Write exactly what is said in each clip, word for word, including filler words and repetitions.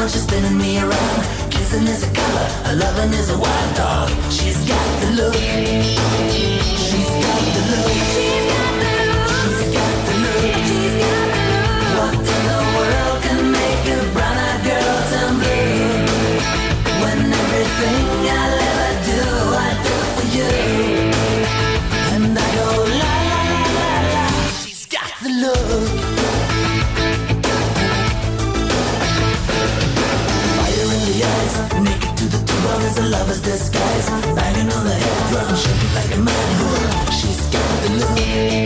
when she's spinning me around. Kissing is a color, her loving is a wild dog. She's got the look. She's got the look. She's got the look. She's got the look. She's got the look. What in the world can make a brown-eyed girl turn blue? When everything I'll ever do, I do for you. And I go la la la la la. She's got the look. Fire in the eyes, naked to the bone is a lover's disguise. Banging on the head drum, shaking like a mad bull. She's got the look.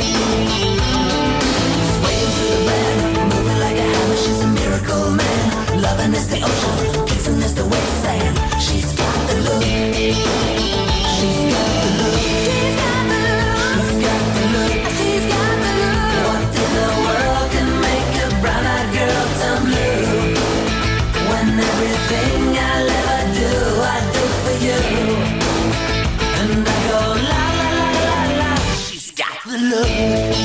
Swaying through the band, moving like a hammer. She's a miracle man. Loving is the ocean, kissing is the wet sand. She's got the look. She's got the look. She's got the look. She's got the look. She's got the look. What in the world can make a brown-eyed girl turn blue? When everything I'll ever do, I do for you. And I go la la la la la. She's got the look.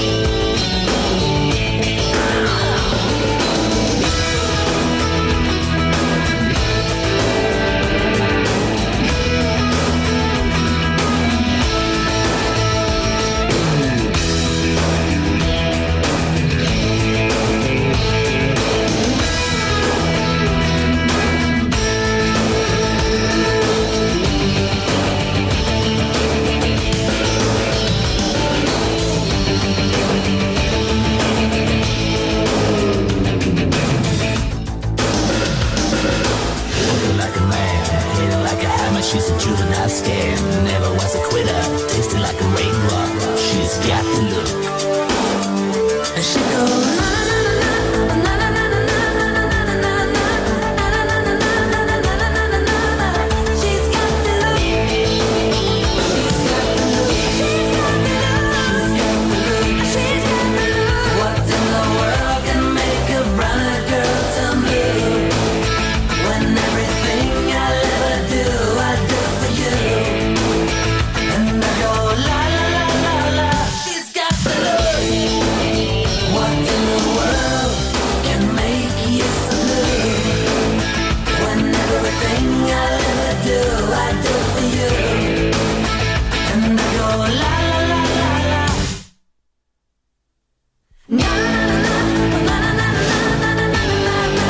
She's a juvenile scam, never was a quitter, tasted like a raindrop. She's got the look. And she goes na na na na na na na na na na. She's got the look. She's got the look. She's got the look. She's got the look. What in the world can make a brown-eyed girl turn blue? When everything I'll ever do, I do for you. And I go la la la la la. She's got the look. What in the world can make you so blue? When everything I'll ever do, I do for you. And I go la la la la la. Na na na na na na na na na na.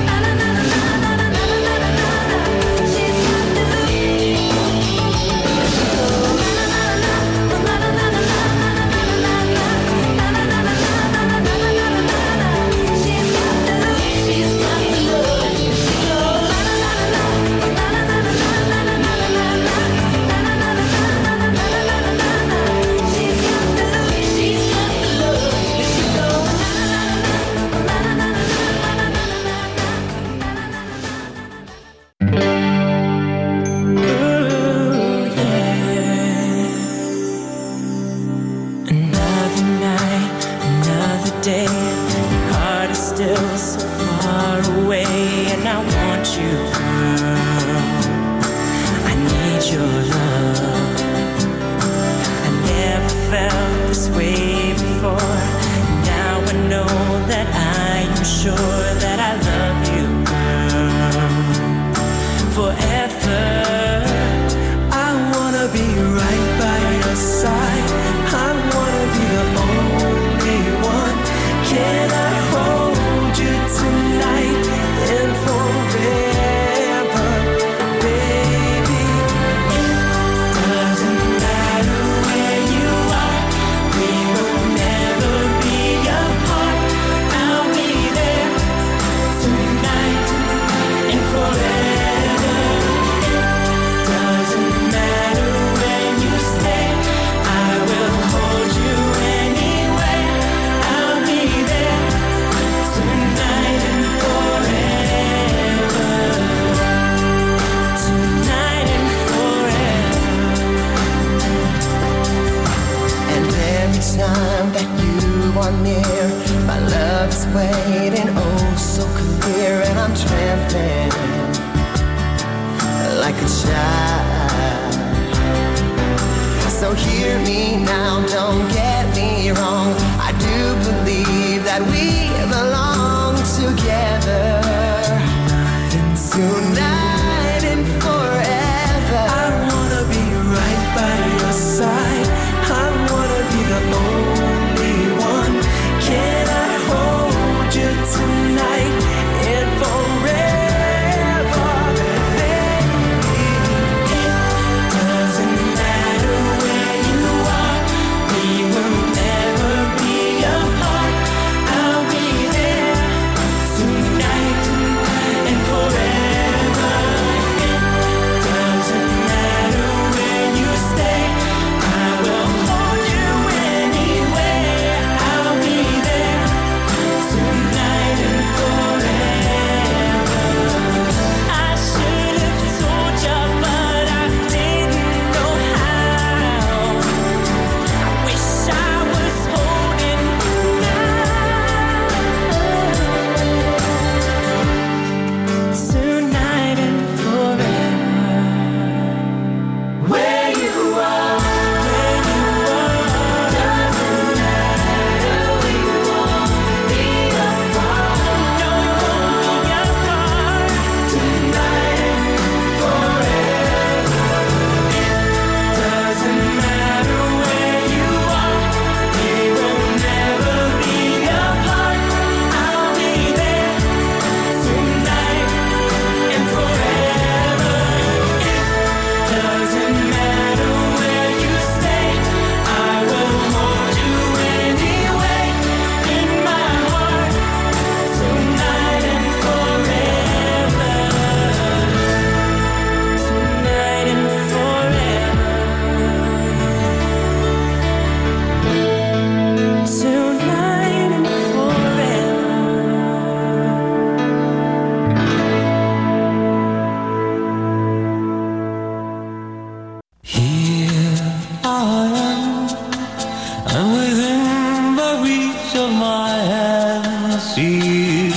So hear me now, don't get me wrong. I do believe that we belong together.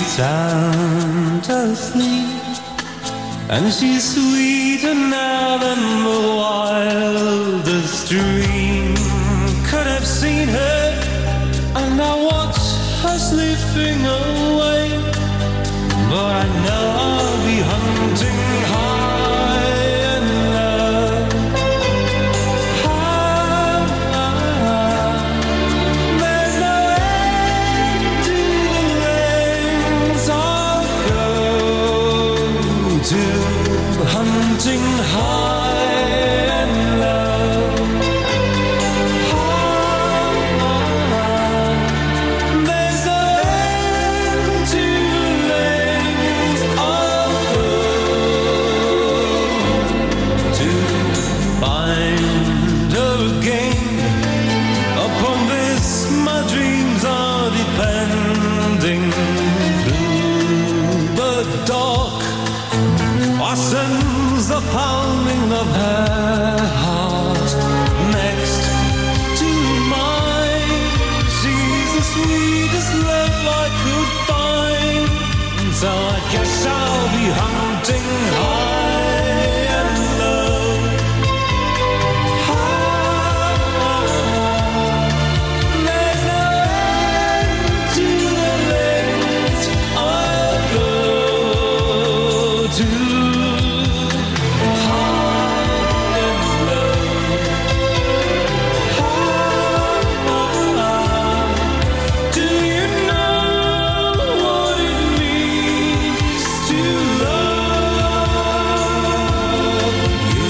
sound asleep, and she's sweeter now than the wildest dream could have seen her. And I watch her slipping away, but I know I'll be hunting high and low. High, there's no end to the lengths I'll go to, hunting high and low. There's no end to the lengths I'll go to find her again. Upon this my dreams are depending. Through the dark I sense the pounding of her heart next to mine. She's the sweetest love I could find, so I guess I'll be hunting high and low. High, there's no end to the lengths I'll go to. High and low. High, do you know what it means to love you?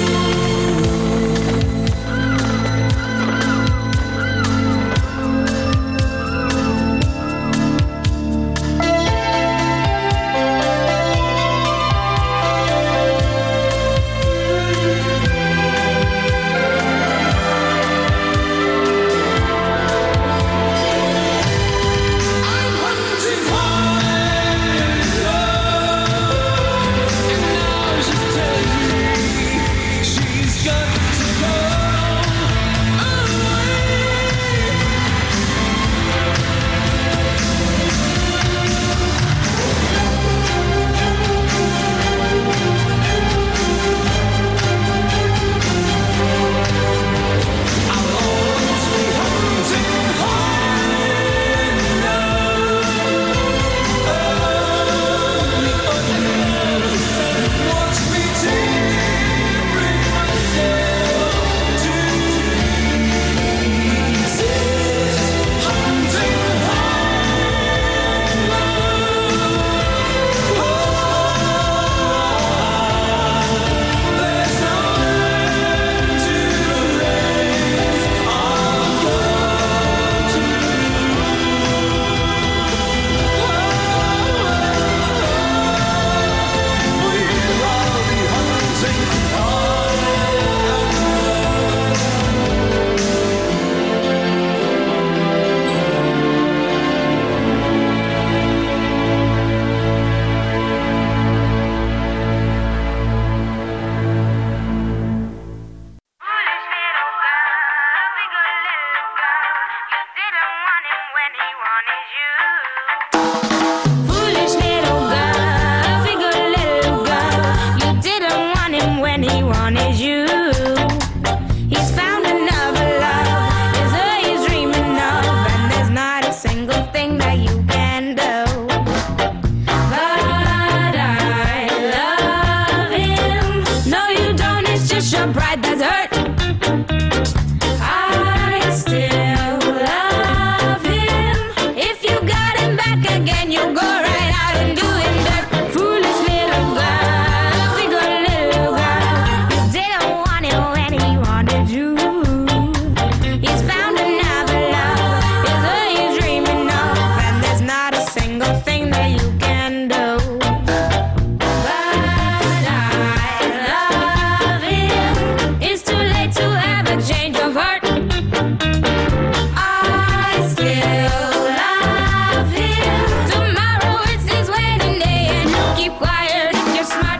I'm hunting high and low, and now she's telling me she's got to go away. I'll always be hunting high and low, only for you. Watch me tearing myself to pieces, hunting high and low. There's no end to the lengths I'll go to. For you I'll be hunting high and Foolish little girl, lovely good little girl. You didn't want him when he wanted you. Foolish little girl, lovely good little girl. You didn't want him when he wanted you. He's found another love, is her he's dreaming of, and there's not a single thing that you can do. But I love him. No, you don't, it's just your pride that's hurt. I still love him. If you got him back again, you go right out and do him dirt. Foolish little girl, lovely good little girl. You didn't want him when he wanted you. He's found another love, is her he's dreaming of, and there's not a single thing that you can do. But I love him. It's too late to have a change of heart. I still love him. Tomorrow it's his wedding day, and you keep quiet if you're smart.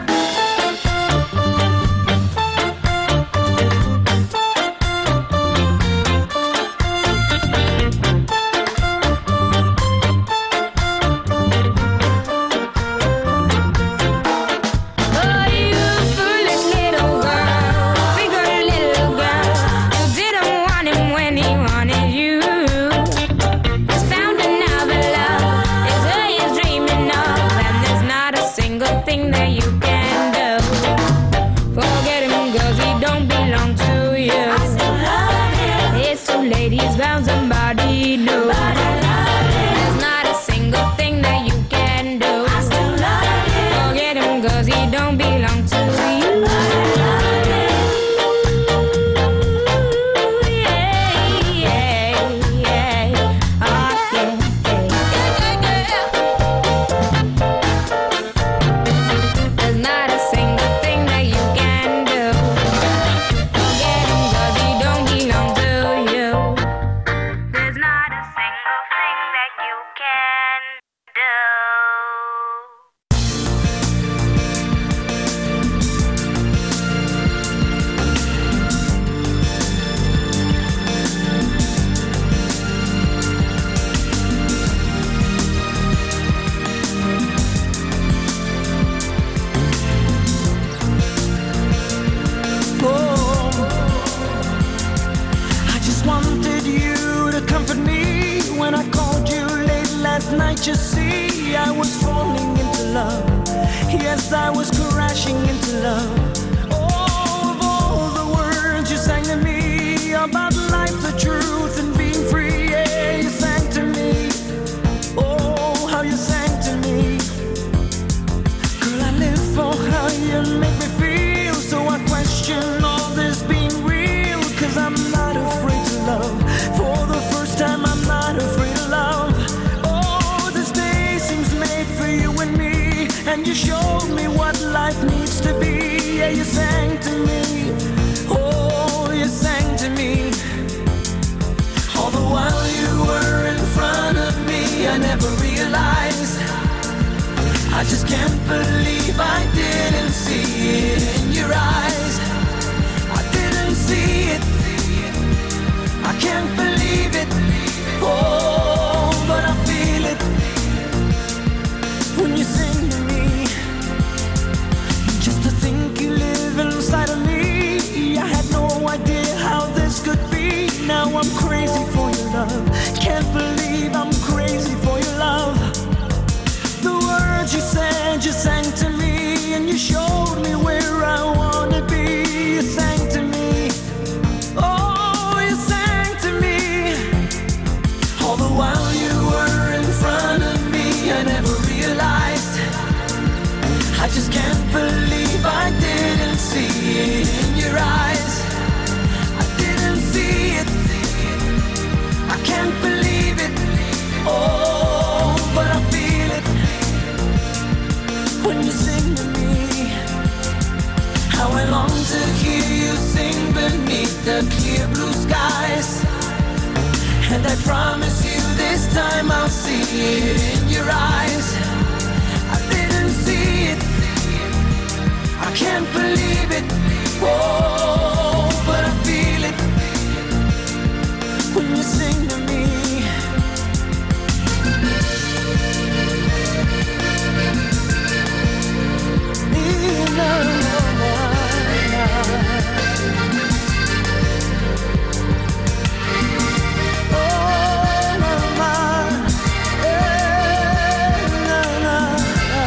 Can't you see I was falling into love? Yes, I was crashing into love. Oh, of all the words you sang to me about life, the truth, and being free, yeah, you sang to me. Oh, how you sang to me. Girl, I live for how you make me feel. So I question all this being real, 'cause I'm not afraid to love. For the first time, I'm not afraid of love. Oh, this day seems made for you and me, and you showed me what life needs to be. Yeah, you sang to me. Oh, you sang to me. All the while you were in front of me, I never realized. I just can't believe I didn't see it in your eyes. I didn't see it. I can't believe it. Oh, but I feel it when you sing to me. Just to think you live inside of me, I had no idea how this could be. Now I'm crazy for your love. Can't believe I'm crazy for your love. The words you said, you sang to me, and you showed me where I wanna be. You sang to me. Oh, you sang to me. All the while you were in front of me, I never realized. I just can't believe I didn't see it in your eyes. I didn't see it. I can't believe it. Oh, but I feel it when you sing to me. How I long to hear you sing beneath the clear blue skies. And I promise you this time I'll see it in your eyes. I didn't see it. I can't believe it. Oh, but I feel it when you sing to me. No, no, no, no. Oh, no, no. Eh, no, no, no.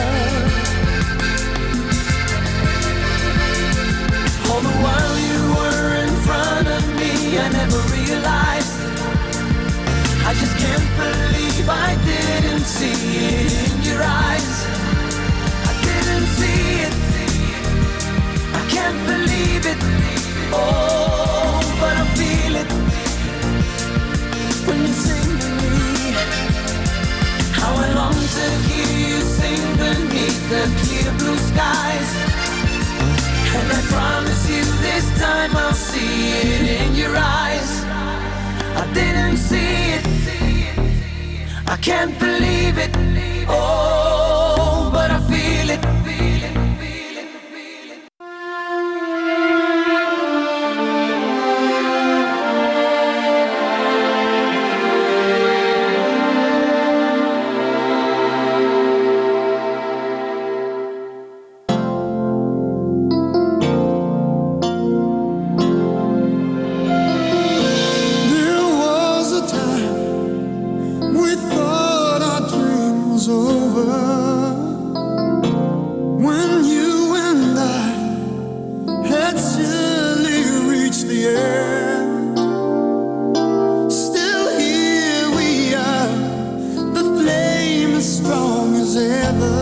All the while you were in front of me, I never realized. I just can't believe I didn't see it in your eyes. I didn't see it. I can't believe it. Oh, but I feel it when you sing to me. How I long to hear you sing beneath the clear blue skies. And I promise you this time I'll see it in your eyes. I didn't see it. I can't believe it. Oh, but I feel it. There was a time we thought our dream was over, when you and I had silly reached the end. Still here we are, the flame is strong as ever.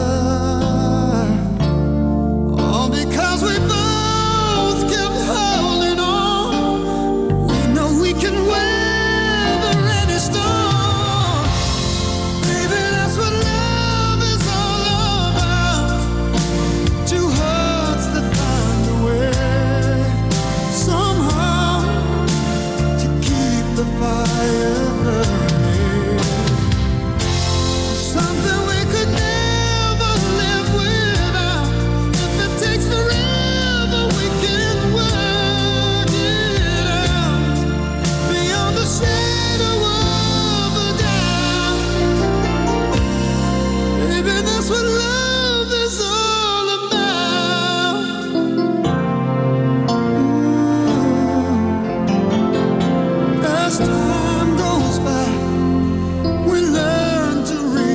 All because we both kept holding on. We know we can weather any storm. Baby, that's what love is all about. Two hearts that find a way somehow to keep the fire burning. Something we could never live without. If it takes forever, we can work it out beyond the shadow of a doubt. Baby, that's what love is all about. As time goes by, we learn to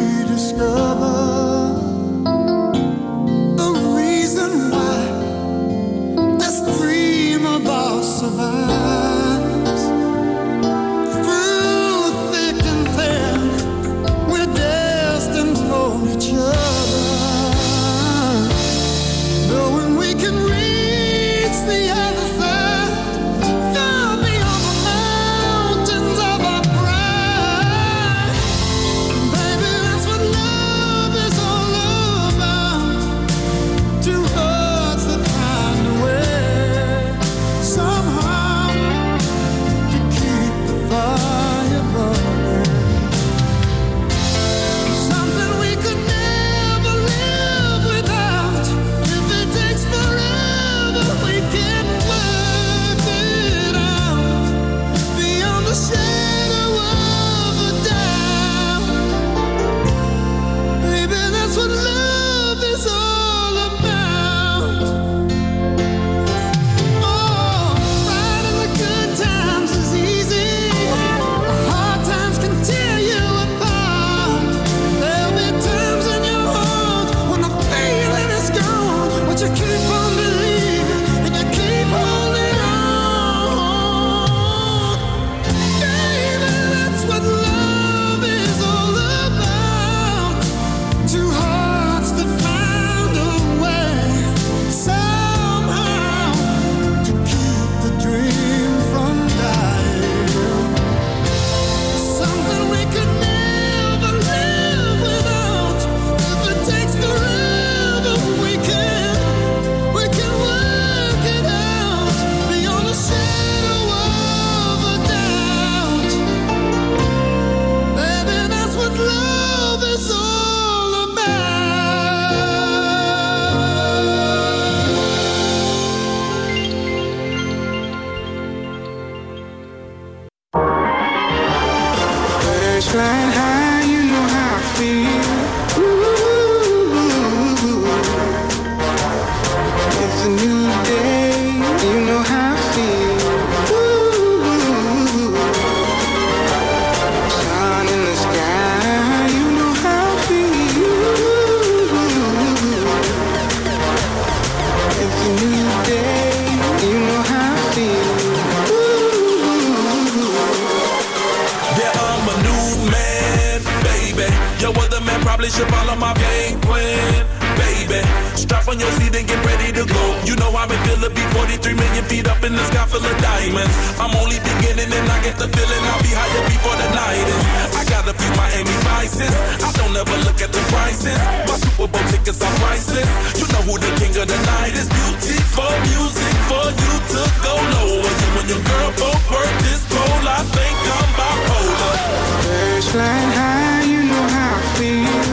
Bobby Villa, be forty-three million feet up in the sky full of diamonds. I'm only beginning and I get the feeling I'll be higher before the night is. I got a few Miami Vices, I don't ever look at the prices. My Super Bowl tickets are priceless. You know who the king of the night is. Beautiful music for you to go lower. You and your girl both work this pole, I think I'm bipolar. Birds flying high, you know how I feel.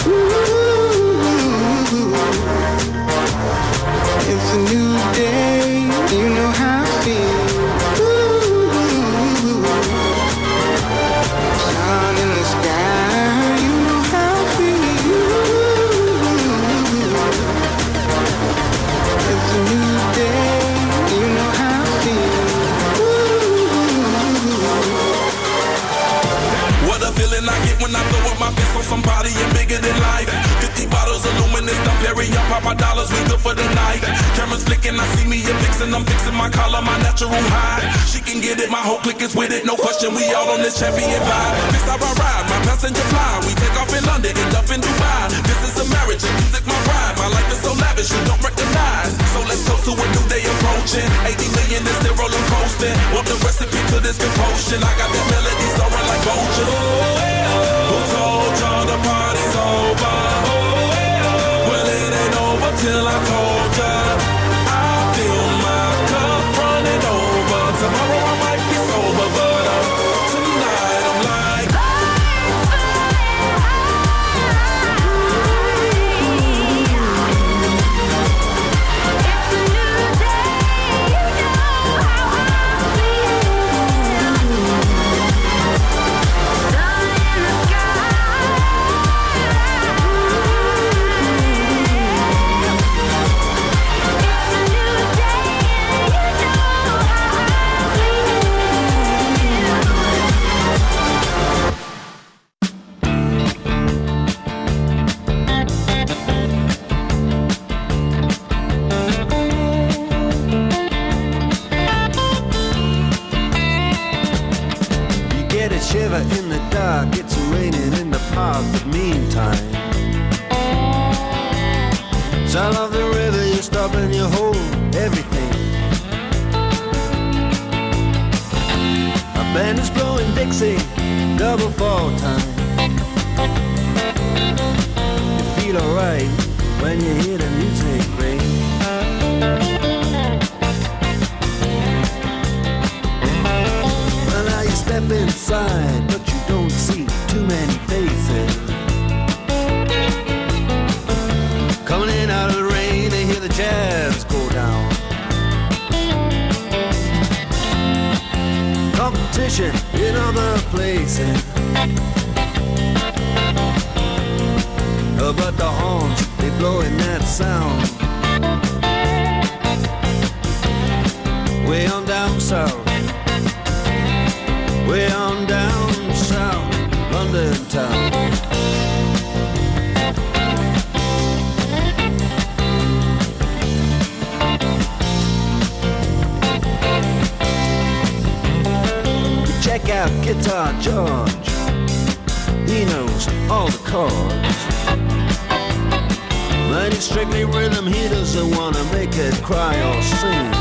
Ooh, it's a new day, you know how I feel. Ooh, sun in the sky, you know how I feel. It's a new day, you know how I feel. What a feeling I get when I throw up my fist on somebody and bigger than life. Fifty bottles of luminous, I'm Perry, I pop my dollars, we good for the night. Cameras flicking, I see me a fixin', I'm fixing my collar, my natural high. She can get it, my whole clique is with it, no question, we all on this champion vibe. This how I ride, my passenger fly. We take off in London, end up in Dubai. This is a marriage, and music my ride. My life is so lavish, you don't recognize. So let's toast to a new day approaching. eighty million is still rolling coasting. Want the recipe to this compulsion? I got that melody soaring like Bojan. Who told y'all the party's over? Well, it ain't over till I told ya. I feel my cup running over. Tomorrow I might be sober, but uh, tonight I'm like It's a new day, you know how I feel. Sun in the sky. It's a new day, you know how I feel. You get a shiver in the dark, it's raining in the park, but meantime sound of the river, you stop and you hold everything. A band is blowing Dixie, double fall time. You feel alright when you hear the music ring. Well, now you step inside, but you don't see too many faces. Coming in out of the rain, they hear the jazz go down. Competition in other places. Uh, But the horns, they blowing that sound. Way on down south. Way on down south, London town. Check out Guitar George. He knows all the chords. But it's strictly rhythm, he doesn't wanna make it cry or sing.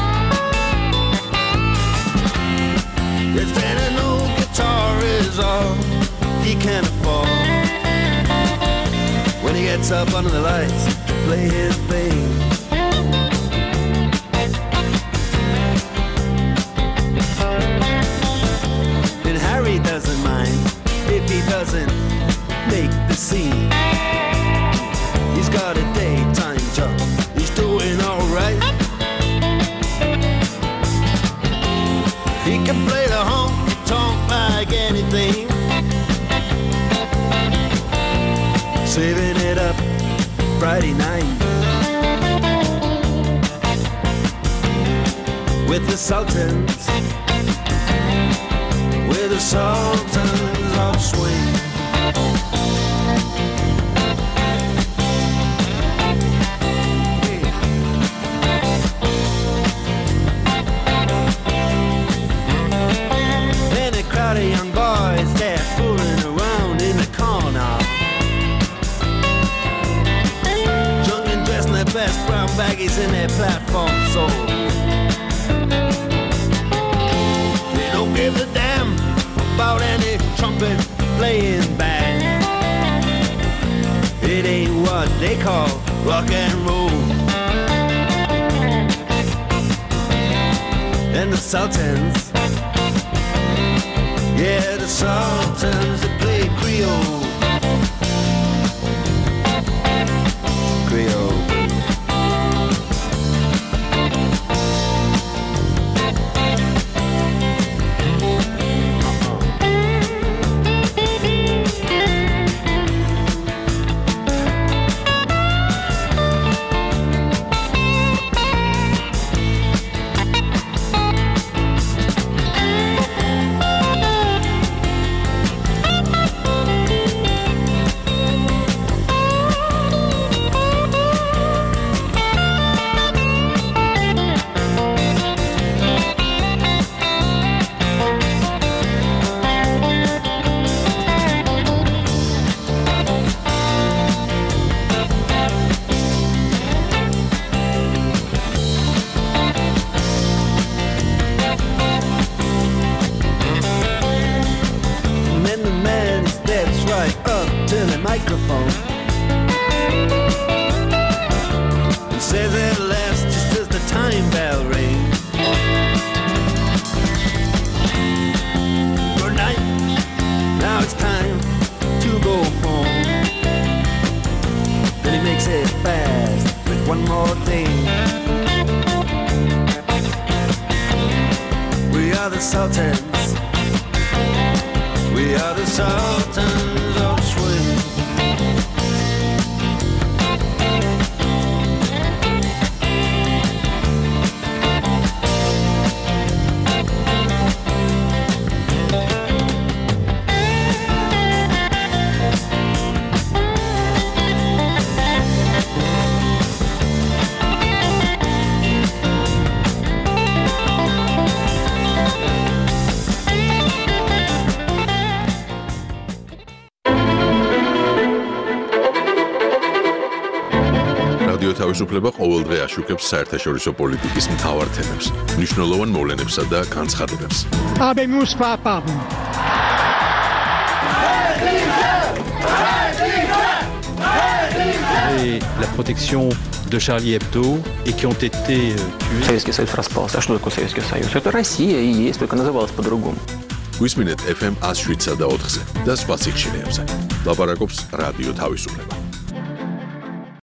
If any old guitar is all he can afford, when he gets up under the lights to play his thing. And Harry doesn't mind if he doesn't make the scene. He's got a daytime job, he's doing alright. He can play the honky-tonk like anything, saving it up Friday night with the Sultans, with the Sultans of Swing. Crowd of young boys, they're fooling around in the corner, drunk and dressed in their best brown baggies in their platform soles. They don't give a damn about any trumpet playing band. It ain't what they call rock and roll. And the Sultans, yeah, the Sultans, they play Creole. Creole. Microphone and says at last, just as the time bell rings, good night, now it's time to go home. Then he makes it fast with one more thing. We are the Sultans, we are the Sultans of swing. თავისუფლება ყოველდღე აშუქებს საერთაშორისო პოლიტიკის მთავარ თემებს, მნიშვნელოვან მოვლენებსა და განცხადებებს. Habemus papam. Et la protection de Charlie Hebdo et qui ont été tués. Советский Союз распался. А что такое Советский Союз? Это Россия и есть, только называлась по-другому. გვისმინეთ ეფ ემ one oh seven და ოთხზე და სხვა სიხშირეებზე. ლაპარაკობს რადიო თავისუფლება.